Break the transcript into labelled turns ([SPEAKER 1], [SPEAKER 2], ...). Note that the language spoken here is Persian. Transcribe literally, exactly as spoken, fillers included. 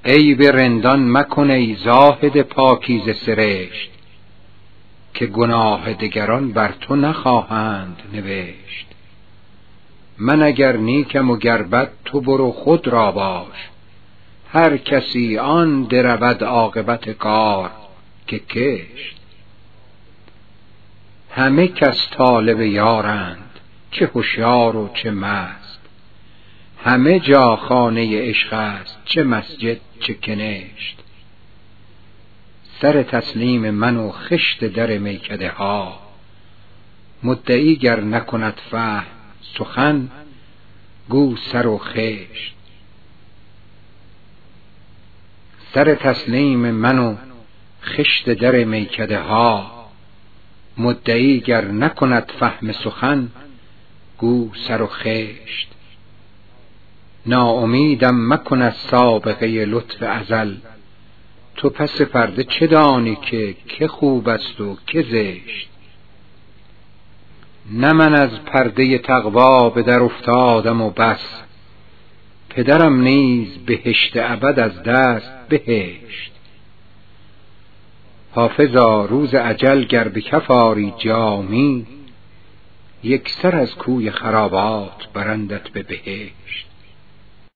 [SPEAKER 1] عیب رندان مکن ای زاهد پاکیزه سرشت، که گناه دگران بر تو نخواهند نوشت. من اگر نیکم و گر بد تو برو خود را باش، هر کسی آن درود عاقبت کار که کشت. همه کس طالب یارند، چه هوشیار و چه مست، همه جا خانه عشق است، چه مسجد چه کنشت. سر تسلیم من و خشت در میکده ها، مدعی گر نکند فهم سخن گو سر و خشت. سر تسلیم من و خشت در میکده ها، مدعی گر نکند فهم سخن گو سر و خشت. ناامیدم مکن از سابقه لطف ازل، تو پس پرده چه دانی که که خوب است و که زشت. نه من از پرده تقوا به در افتادم و بس، پدرم نیز بهشت ابد از دست بهشت. حافظا روز اجل گر به کف آری جامی، یک سر از کوی خرابات برندت به بهشت.